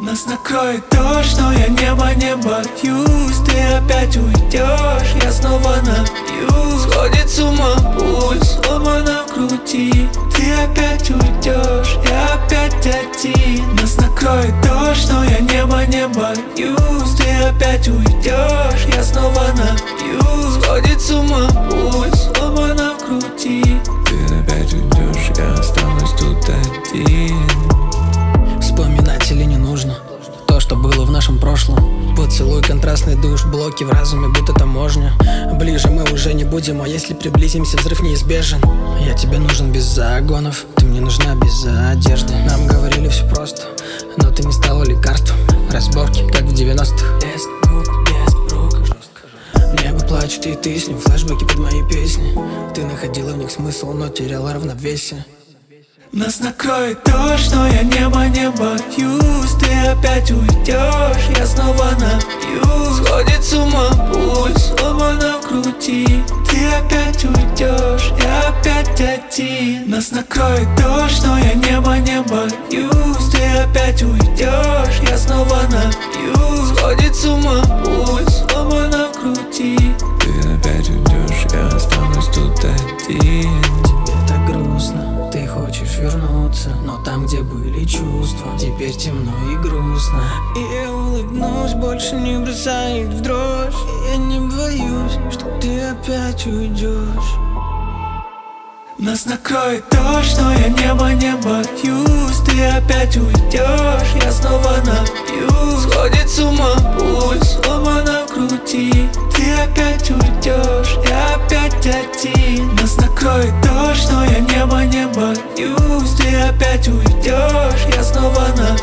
Нас накроет дождь, но я неба не боюсь. Ты опять уйдешь, я снова напьюсь. Сходит с ума пульс, сломано в груди. Ты опять уйдешь, я опять один. Нас накроет дождь, но я неба не боюсь. Ты опять уйдешь, я снова напьюсь. Сходит с ума пульс, сломано в груди. Ты опять уйдешь, я останусь тут один. Вспоминать или не нужно то, что было в нашем прошлом. Поцелуй, контрастный душ, блоки в разуме, будто таможня. Ближе мы уже не будем, а если приблизимся, взрыв неизбежен. Я тебе нужен без загонов, ты мне нужна без одежды. Нам говорили все просто, но ты не стала лекарством. Разборки, как в 90-х. Без рук, жестко. Небо плачет, и ты с ним, флешбеки под мои песни. Ты находила в них смысл, но теряла равновесие. Нас накроет дождь, но я неба не боюсь. Ты опять уйдешь, я снова напьюсь. Сходит с ума пульс, сломано в груди. Ты опять уйдешь, я опять один. Нас накроет дождь, но я неба не боюсь. Ты опять уйдешь, я снова напьюсь. Сходит с ума пульс, сломано в груди. Ты опять уйдешь, я останусь тут один. Тебе так грустно, ты хочешь вернуться, но там, где были чувства, теперь темно и грустно. И я улыбнусь, больше не бросает в дрожь. И я не боюсь, что ты опять уйдешь. Нас накроет дождь, но я неба не боюсь. Ты опять уйдешь, я снова напьюсь. Сходит с ума пульс, сломано в груди. Ты опять уйдешь, я опять один. Нас накроет дождь, но я неба не боюсь. Ты опять уйдешь, я снова напьюсь.